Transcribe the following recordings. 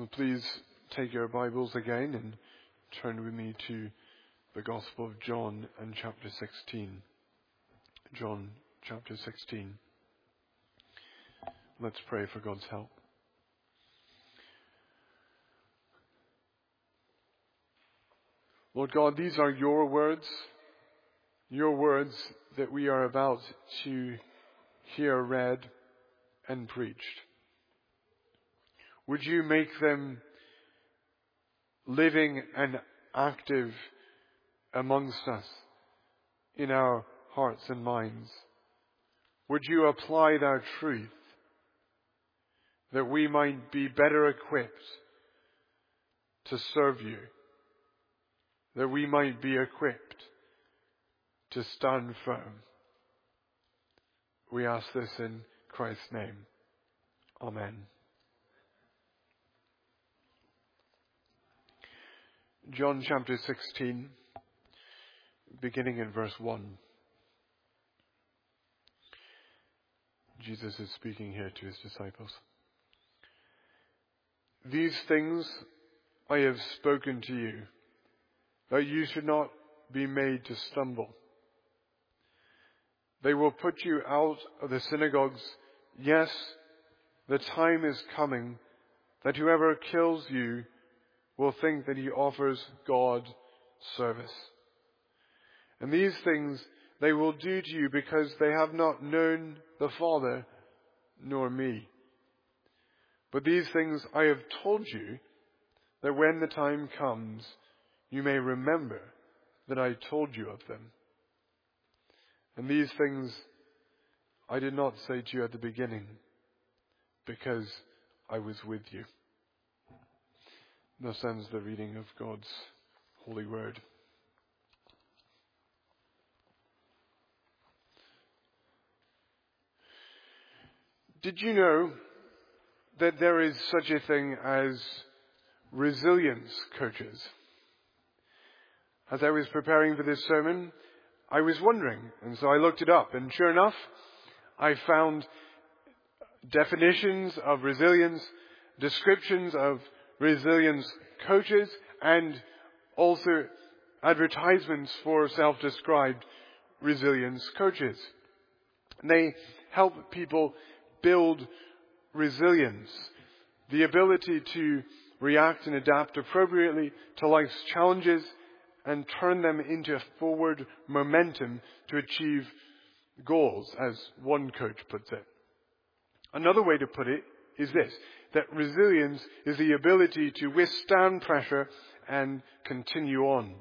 Well, please take your Bibles again and turn with me to the Gospel of John and chapter 16. John chapter 16. Let's pray for God's help. Lord God, these are your words that we are about to hear read and preached. Would you make them living and active amongst us in our hearts and minds? Would you apply their truth that we might be better equipped to serve you, that we might be equipped to stand firm? We ask this in Christ's name. Amen. John chapter 16, beginning in verse 1. Jesus is speaking here to his disciples. These things I have spoken to you, that you should not be made to stumble. They will put you out of the synagogues. Yes, the time is coming that whoever kills you will think that he offers God service. And these things they will do to you because they have not known the Father nor me. But these things I have told you, that when the time comes, you may remember that I told you of them. And these things I did not say to you at the beginning, because I was with you. Thus ends the reading of God's holy word. Did you know that there is such a thing as resilience coaches? As I was preparing for this sermon, I was wondering, and so I looked it up, and sure enough, I found definitions of resilience, descriptions of resilience coaches, and also advertisements for self-described resilience coaches. They help people build resilience, the ability to react and adapt appropriately to life's challenges and turn them into a forward momentum to achieve goals, as one coach puts it. Another way to put it is this, that resilience is the ability to withstand pressure and continue on.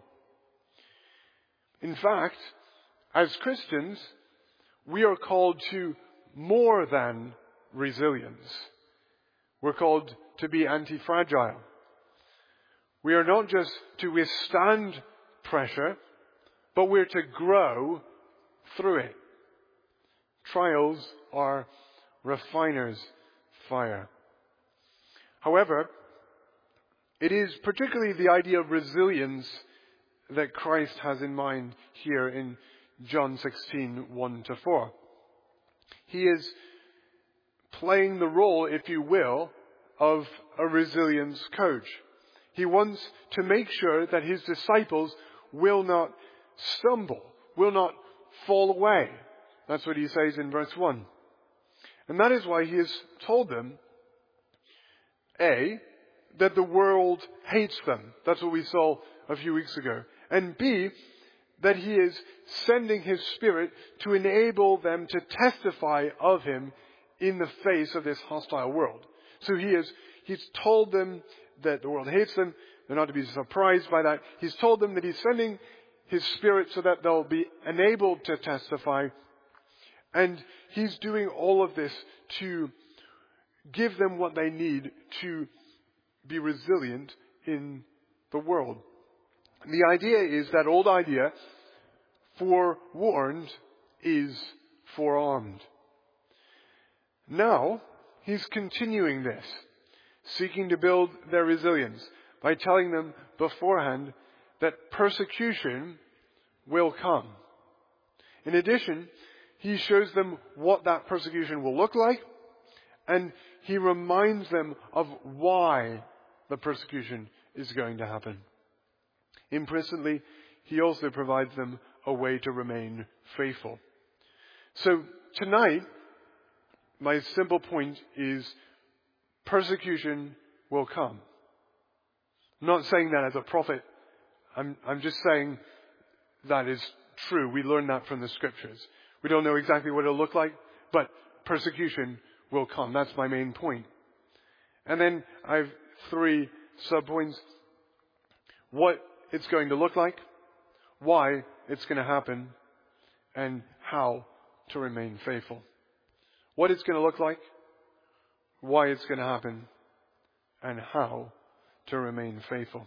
In fact, as Christians, we are called to more than resilience. We're called to be anti-fragile. We are not just to withstand pressure, but we're to grow through it. Trials are refiner's fire. However, it is particularly the idea of resilience that Christ has in mind here in John 16, 1-4. He is playing the role, if you will, of a resilience coach. He wants to make sure that his disciples will not stumble, will not fall away. That's what he says in verse 1. And that is why he has told them, A, that the world hates them. That's what we saw a few weeks ago. And B, that he is sending his Spirit to enable them to testify of him in the face of this hostile world. So he's told them that the world hates them. They're not to be surprised by that. He's told them that he's sending his Spirit so that they'll be enabled to testify. And he's doing all of this to give them what they need to be resilient in the world. The idea is that old idea, forewarned is forearmed. Now, he's continuing this, seeking to build their resilience by telling them beforehand that persecution will come. In addition, he shows them what that persecution will look like, and he reminds them of why the persecution is going to happen. Implicitly, he also provides them a way to remain faithful. So tonight, my simple point is persecution will come. I'm not saying that as a prophet. I'm just saying that is true. We learn that from the scriptures. We don't know exactly what it'll look like, but persecution will come. That's my main point. And then I have 3 subpoints. What it's going to look like, why it's going to happen, and how to remain faithful. What it's going to look like, why it's going to happen, and how to remain faithful.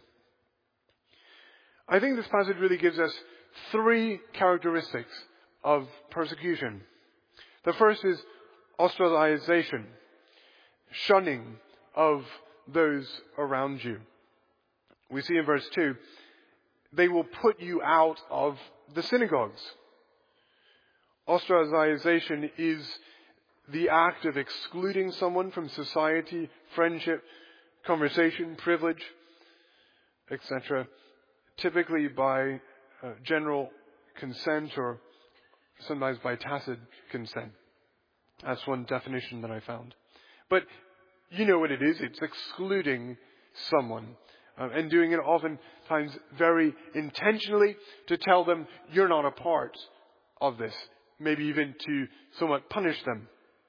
I think this passage really gives us 3 characteristics of persecution. The first is ostracization, shunning of those around you. We see in verse 2, they will put you out of the synagogues. Ostracization is the act of excluding someone from society, friendship, conversation, privilege, etc., typically by general consent or sometimes by tacit consent. That's one definition that I found. But you know what it is. It's excluding someone and doing it oftentimes very intentionally to tell them you're not a part of this, maybe even to somewhat punish them.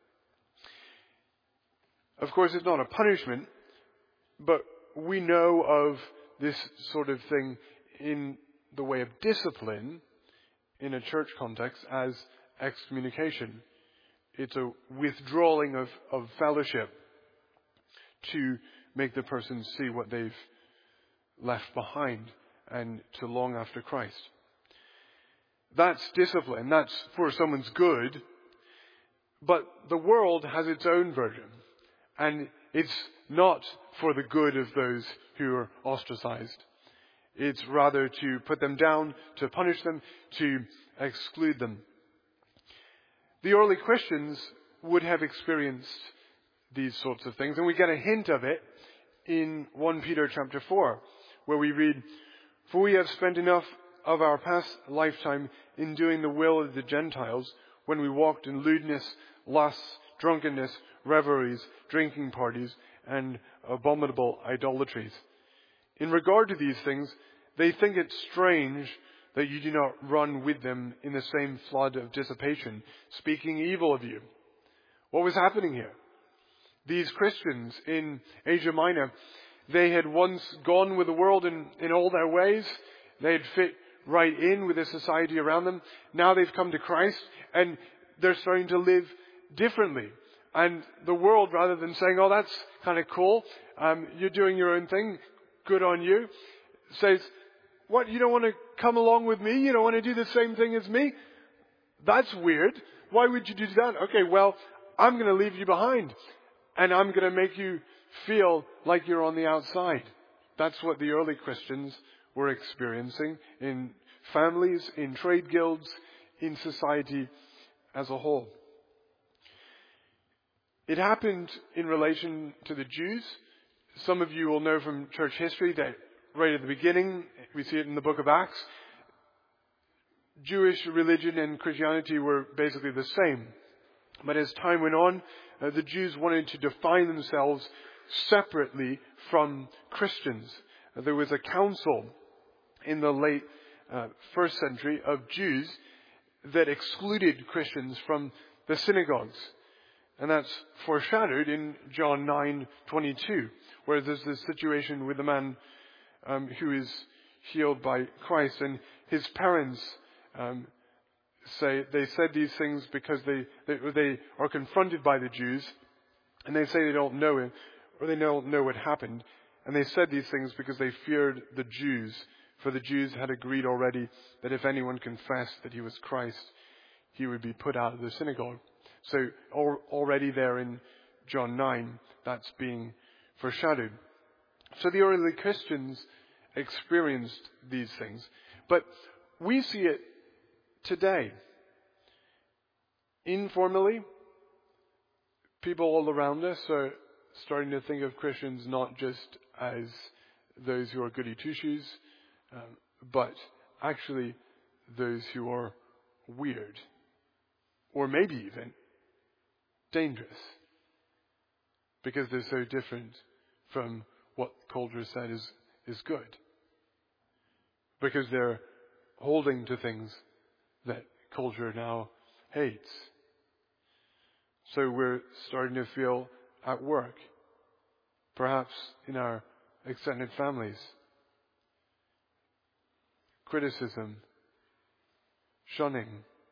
Of course, it's not a punishment, but we know of this sort of thing in the way of discipline in a church context as excommunication. It's a withdrawing of fellowship to make the person see what they've left behind and to long after Christ. That's discipline. That's for someone's good. But the world has its own version. And it's not for the good of those who are ostracized. It's rather to put them down, to punish them, to exclude them. The early Christians would have experienced these sorts of things. And we get a hint of it in 1 Peter chapter 4, where we read, "For we have spent enough of our past lifetime in doing the will of the Gentiles, when we walked in lewdness, lusts, drunkenness, revelries, drinking parties, and abominable idolatries. In regard to these things, they think it strange that you do not run with them in the same flood of dissipation, speaking evil of you." What was happening here? These Christians in Asia Minor, they had once gone with the world in all their ways. They had fit right in with the society around them. Now they've come to Christ and they're starting to live differently. And the world, rather than saying, "Oh, that's kind of cool, you're doing your own thing, good on you," says, "What, you don't want to come along with me? You don't want to do the same thing as me? That's weird. Why would you do that? Okay, well, I'm going to leave you behind. And I'm going to make you feel like you're on the outside." That's what the early Christians were experiencing in families, in trade guilds, in society as a whole. It happened in relation to the Jews. Some of you will know from church history that right at the beginning, we see it in the book of Acts, Jewish religion and Christianity were basically the same. But as time went on, the Jews wanted to define themselves separately from Christians. There was a council in the late 1st century of Jews that excluded Christians from the synagogues. And that's foreshadowed in John 9:22, where there's this situation with a man who is healed by Christ, and his parents say they said these things because they are confronted by the Jews, and they say they don't know him, or they don't know what happened. And they said these things because they feared the Jews, for the Jews had agreed already that if anyone confessed that he was Christ, he would be put out of the synagogue. So already there in John 9, that's being foreshadowed. So the early Christians experienced these things. But we see it today. Informally, people all around us are starting to think of Christians not just as those who are goody two-shoes, but actually those who are weird, or maybe even dangerous, because they're so different from what culture said is good. Because they're holding to things that culture now hates. So we're starting to feel at work, perhaps in our extended families, criticism, shunning,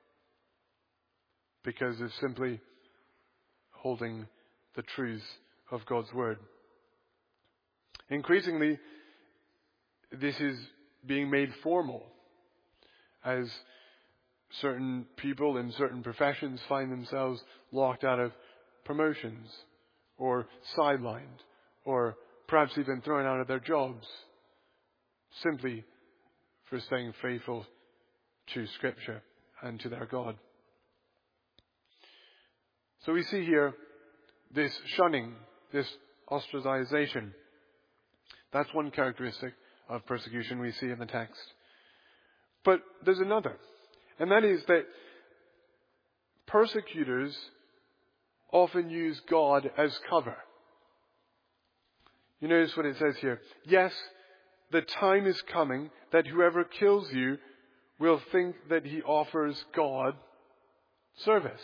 because of simply holding the truths of God's Word. Increasingly, this is being made formal as certain people in certain professions find themselves locked out of promotions or sidelined or perhaps even thrown out of their jobs simply for staying faithful to Scripture and to their God. So we see here this shunning, this ostracization. That's one characteristic of persecution we see in the text. But there's another, and that is that persecutors often use God as cover. You notice what it says here. Yes, the time is coming that whoever kills you will think that he offers God service.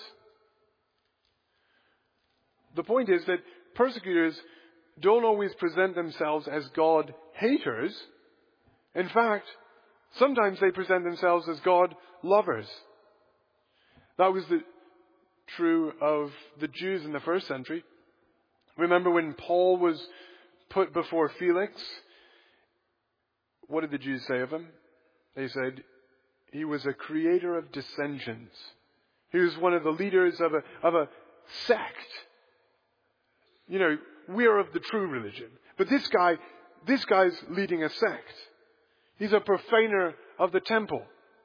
The point is that persecutors don't always present themselves as God haters. In fact, sometimes they present themselves as God lovers. That was true of the Jews in the first century. Remember when Paul was put before Felix? What did the Jews say of him? They said he was a creator of dissensions. He was one of the leaders of a sect. You know, we are of the true religion. But this guy's leading a sect. He's a profaner of the temple.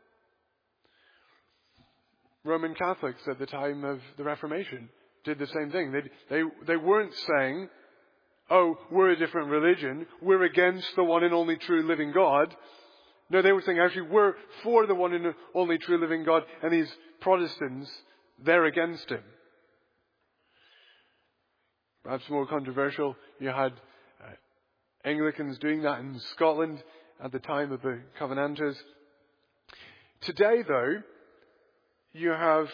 Roman Catholics at the time of the Reformation did the same thing. They weren't saying, oh, we're a different religion. We're against the one and only true living God. No, they were saying, actually, we're for the one and only true living God. And these Protestants, they're against him. Perhaps more controversial, you had Anglicans doing that in Scotland at the time of the Covenanters. Today, though, you have,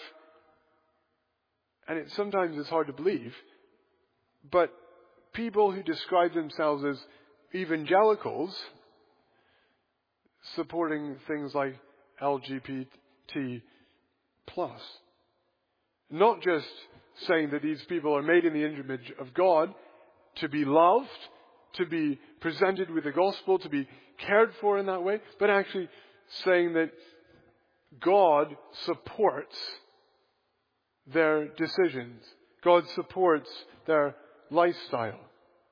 and sometimes it's hard to believe, but people who describe themselves as evangelicals supporting things like LGBT+. Not just saying that these people are made in the image of God, to be loved, to be presented with the gospel, to be cared for in that way, but actually saying that God supports their decisions. God supports their lifestyle.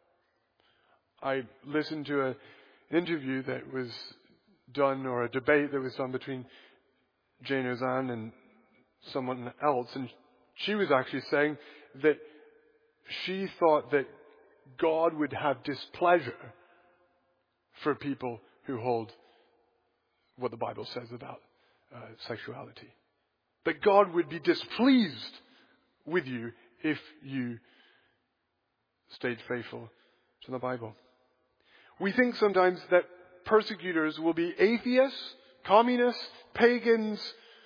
I listened to an interview that was done, or a debate that was done between Jane Ozanne and someone else, and she was actually saying that she thought that God would have displeasure for people who hold what the Bible says about sexuality. That God would be displeased with you if you stayed faithful to the Bible. We think sometimes that persecutors will be atheists, communists, pagans,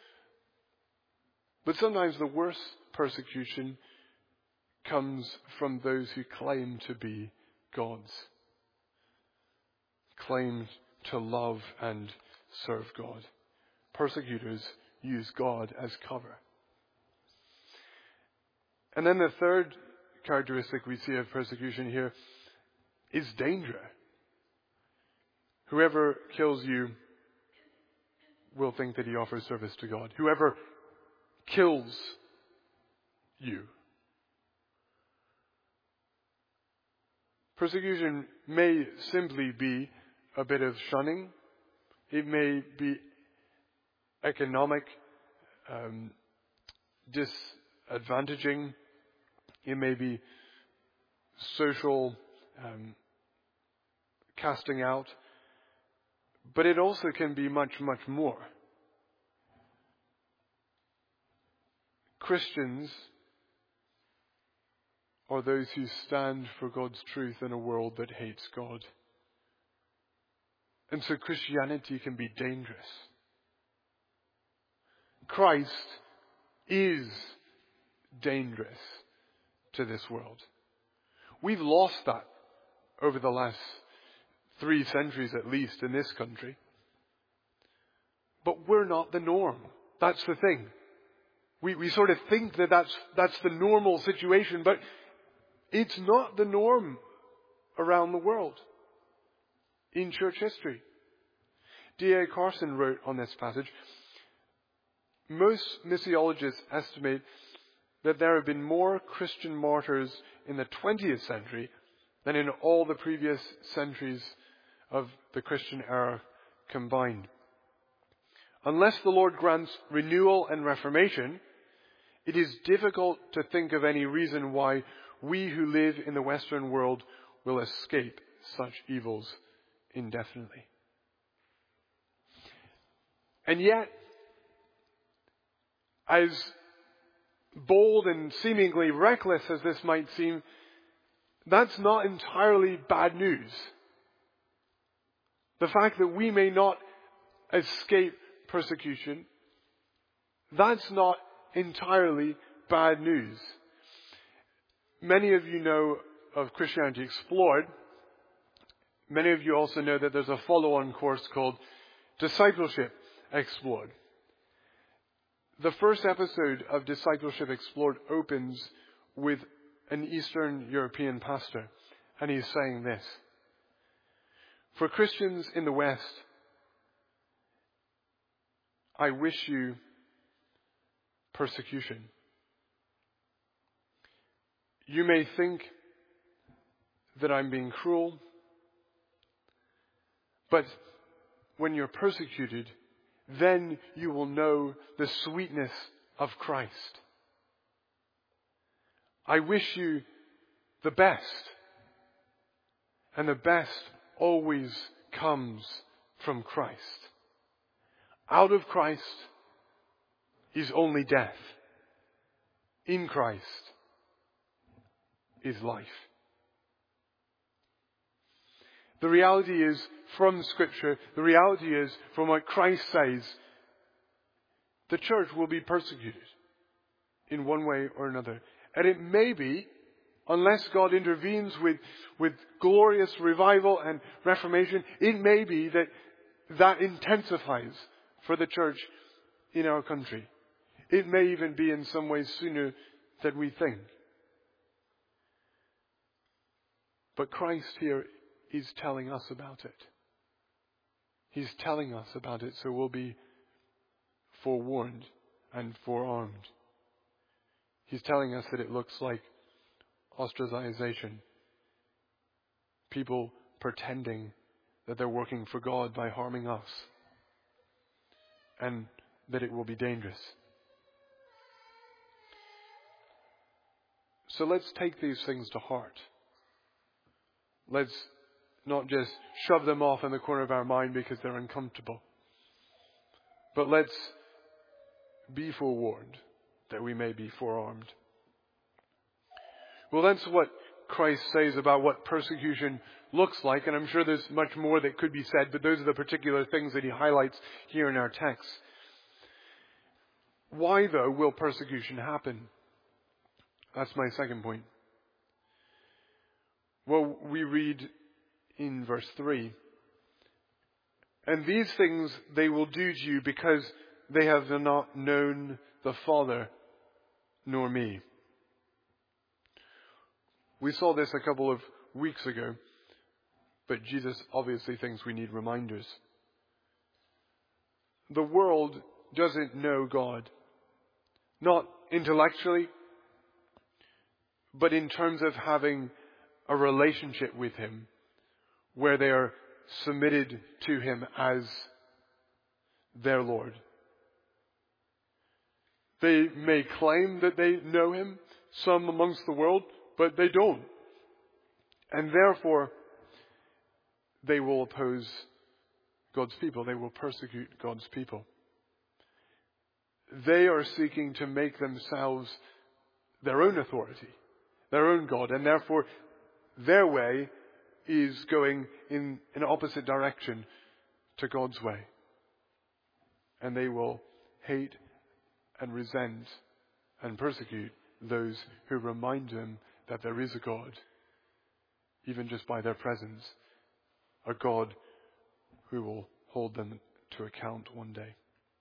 but sometimes the worst persecution comes from those who claim to be gods, claim to love and serve God. Persecutors use God as cover. And then the third characteristic we see of persecution here is danger. Whoever kills you will think that he offers service to God. Whoever kills you. Persecution may simply be a bit of shunning. It may be economic disadvantaging. It may be social casting out, but it also can be much, much more. Christians are those who stand for God's truth in a world that hates God. And so Christianity can be dangerous. Christ is dangerous to this world. We've lost that over the last 3 centuries at least in this country. But we're not the norm. That's the thing. We sort of think that that's the normal situation, but it's not the norm around the world in church history. D.A. Carson wrote on this passage, most missiologists estimate that there have been more Christian martyrs in the 20th century than in all the previous centuries of the Christian era combined. Unless the Lord grants renewal and reformation, it is difficult to think of any reason why we who live in the Western world will escape such evils indefinitely. And yet, as bold and seemingly reckless as this might seem, that's not entirely bad news. The fact that we may not escape persecution, that's not entirely bad news. Many of you know of Christianity Explored. Many of you also know that there's a follow-on course called Discipleship Explored. The first episode of Discipleship Explored opens with an Eastern European pastor, and he's saying this: for Christians in the West, I wish you persecution. You may think that I'm being cruel, but when you're persecuted, then you will know the sweetness of Christ. I wish you the best, and the best always comes from Christ. Out of Christ is only death. In Christ is life. The reality is, from Scripture, the reality is, from what Christ says, the church will be persecuted in one way or another. And it may be, unless God intervenes with glorious revival and reformation, it may be that intensifies for the church in our country. It may even be in some ways sooner than we think. But Christ here is telling us about it. He's telling us about it, so we'll be forewarned and forearmed. He's telling us that it looks like ostracization. People pretending that they're working for God by harming us. And that it will be dangerous. So let's take these things to heart. Let's not just shove them off in the corner of our mind because they're uncomfortable. But let's be forewarned that we may be forearmed. Well, that's what Christ says about what persecution looks like, and I'm sure there's much more that could be said, but those are the particular things that he highlights here in our text. Why, though, will persecution happen? That's my second point. Well, we read in verse 3, and these things they will do to you because they have not known the Father nor me. We saw this a couple of weeks ago, but Jesus obviously thinks we need reminders. The world doesn't know God. Not intellectually, but in terms of having a relationship with Him, where they are submitted to Him as their Lord. They may claim that they know Him, some amongst the world, but they don't. And therefore, they will oppose God's people. They will persecute God's people. They are seeking to make themselves their own authority, their own God, and therefore their way is going in an opposite direction to God's way. And they will hate and resent and persecute those who remind them that there is a God, even just by their presence, a God who will hold them to account one day.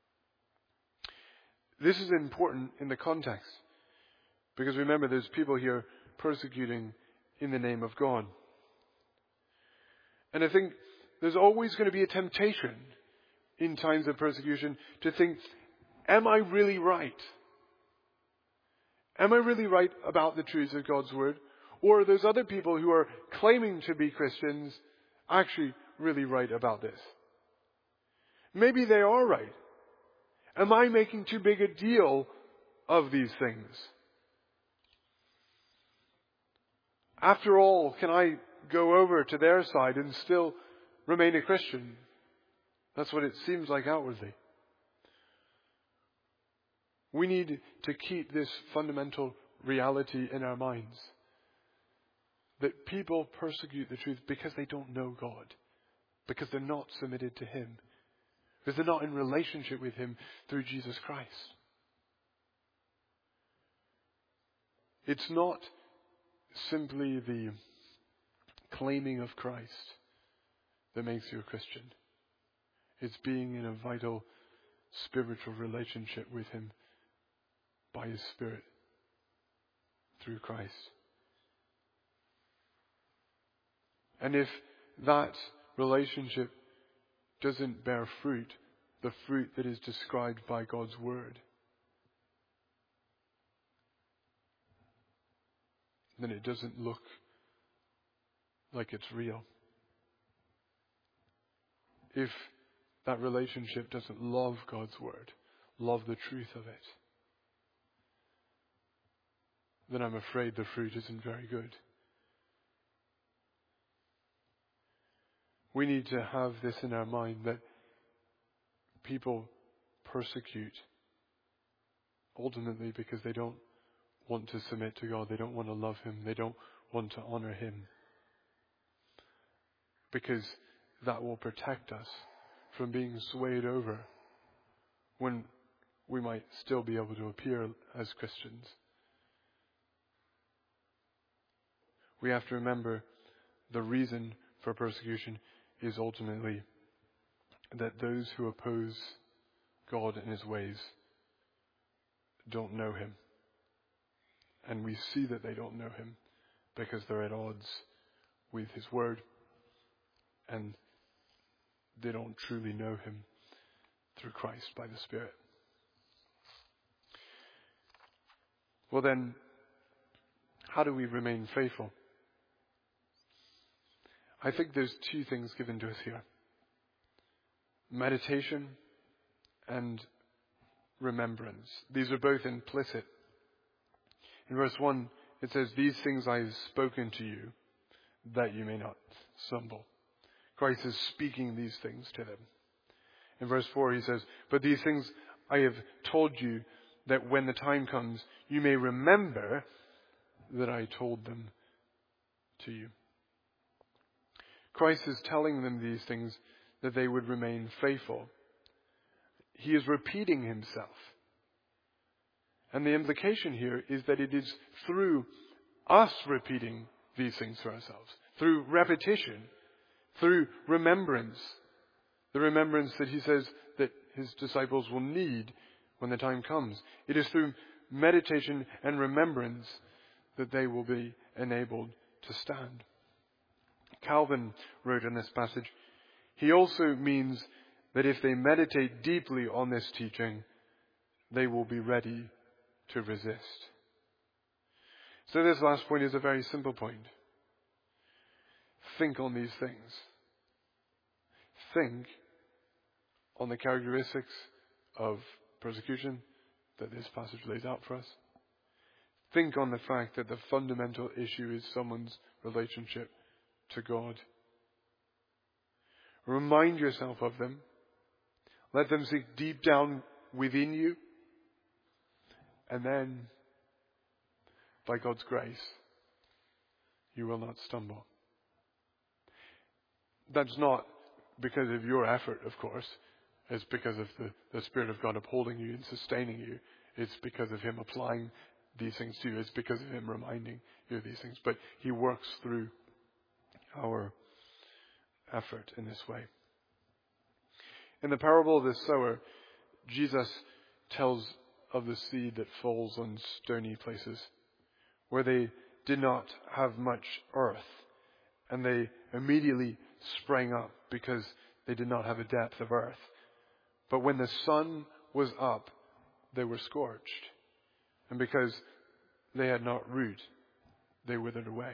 This is important in the context, because remember, there's people here persecuting in the name of God. And I think there's always going to be a temptation in times of persecution to think, am I really right? Am I really right about the truths of God's Word? Or are those other people who are claiming to be Christians actually really right about this? Maybe they are right. Am I making too big a deal of these things? After all, can I go over to their side and still remain a Christian? That's what it seems like outwardly. We need to keep this fundamental reality in our minds. That people persecute the truth because they don't know God. Because they're not submitted to Him. Because they're not in relationship with Him through Jesus Christ. It's not simply the claiming of Christ that makes you a Christian. It's being in a vital spiritual relationship with Him by His Spirit through Christ. And if that relationship doesn't bear fruit, the fruit that is described by God's Word, then it doesn't look like it's real. If that relationship doesn't love God's Word, love the truth of it, then I'm afraid the fruit isn't very good. We need to have this in our mind, that people persecute ultimately because they don't want to submit to God. They don't want to love Him. They don't want to honor Him. Because that will protect us from being swayed over when we might still be able to appear as Christians. We have to remember the reason for persecution is ultimately that those who oppose God and His ways don't know Him. And we see that they don't know Him because they're at odds with His Word, and they don't truly know Him through Christ by the Spirit. Well then, how do we remain faithful? I think there's two things given to us here. Meditation and remembrance. These are both implicit. In verse 1, it says, "These things I have spoken to you, that you may not stumble." Christ is speaking these things to them. In verse 4, He says, "But these things I have told you, that when the time comes, you may remember that I told them to you." Christ is telling them these things that they would remain faithful. He is repeating Himself. And the implication here is that it is through us repeating these things to ourselves, through repetition, through remembrance, the remembrance that He says that His disciples will need when the time comes. It is through meditation and remembrance that they will be enabled to stand. Calvin wrote in this passage, "He also means that if they meditate deeply on this teaching, they will be ready to resist." So this last point is a very simple point. Think on these things. Think on the characteristics of persecution that this passage lays out for us. Think on the fact that the fundamental issue is someone's relationship to God. Remind yourself of them. Let them sink deep down within you. And then, by God's grace, you will not stumble. That's not because of your effort, of course. It's because of the Spirit of God upholding you and sustaining you. It's because of Him applying these things to you. It's because of Him reminding you of these things. But He works through our effort in this way. In the parable of the sower, Jesus tells of the seed that falls on stony places, where they did not have much earth, and they immediately sprang up because they did not have a depth of earth. But when the sun was up, they were scorched, and because they had not root, they withered away.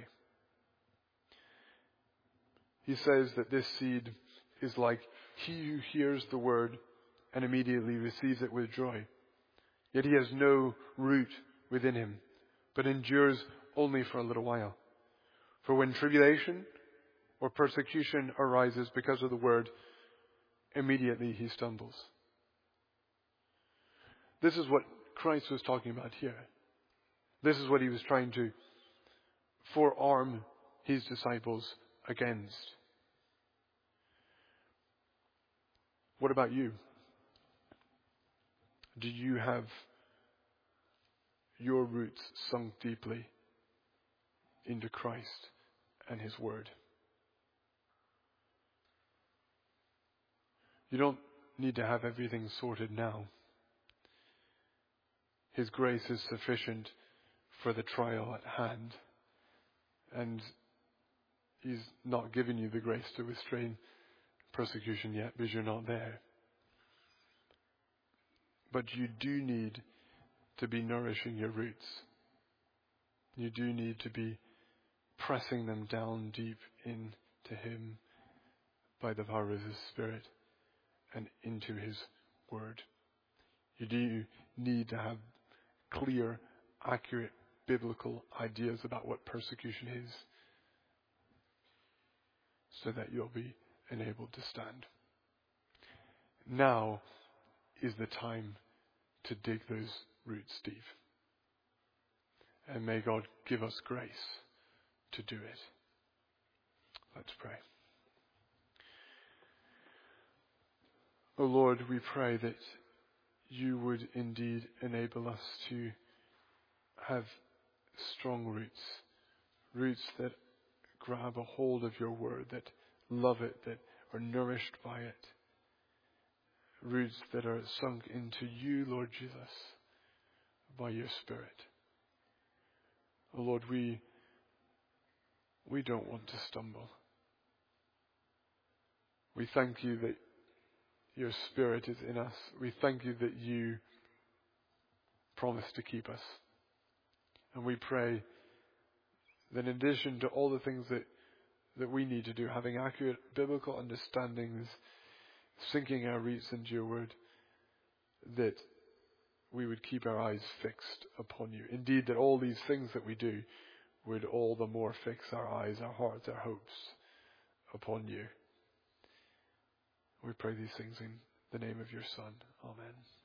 He says that this seed is like he who hears the word and immediately receives it with joy. Yet he has no root within him, but endures only for a little while. For when tribulation or persecution arises because of the word, immediately he stumbles. This is what Christ was talking about here. This is what he was trying to forearm his disciples against. What about you? Do you have your roots sunk deeply into Christ and His Word? You don't need to have everything sorted now. His grace is sufficient for the trial at hand. And He's not given you the grace to restrain persecution yet because you're not there. But you do need to be nourishing your roots. You do need to be pressing them down deep into Him by the power of His Spirit and into His Word. You do need to have clear, accurate, biblical ideas about what persecution is so that you'll be enabled to stand. Now is the time to dig those roots deep. And may God give us grace to do it. Let's pray. O Lord, we pray that you would indeed enable us to have strong roots, roots that grab a hold of your word, that love it, that are nourished by it, roots that are sunk into you, Lord Jesus, by your Spirit. Oh Lord, we don't want to stumble. We thank you that your Spirit is in us. We thank you that you promise to keep us. And we pray that in addition to all the things that we need to do, having accurate biblical understandings, sinking our roots into your word, that we would keep our eyes fixed upon you. Indeed, that all these things that we do would all the more fix our eyes, our hearts, our hopes upon you. We pray these things in the name of your Son. Amen.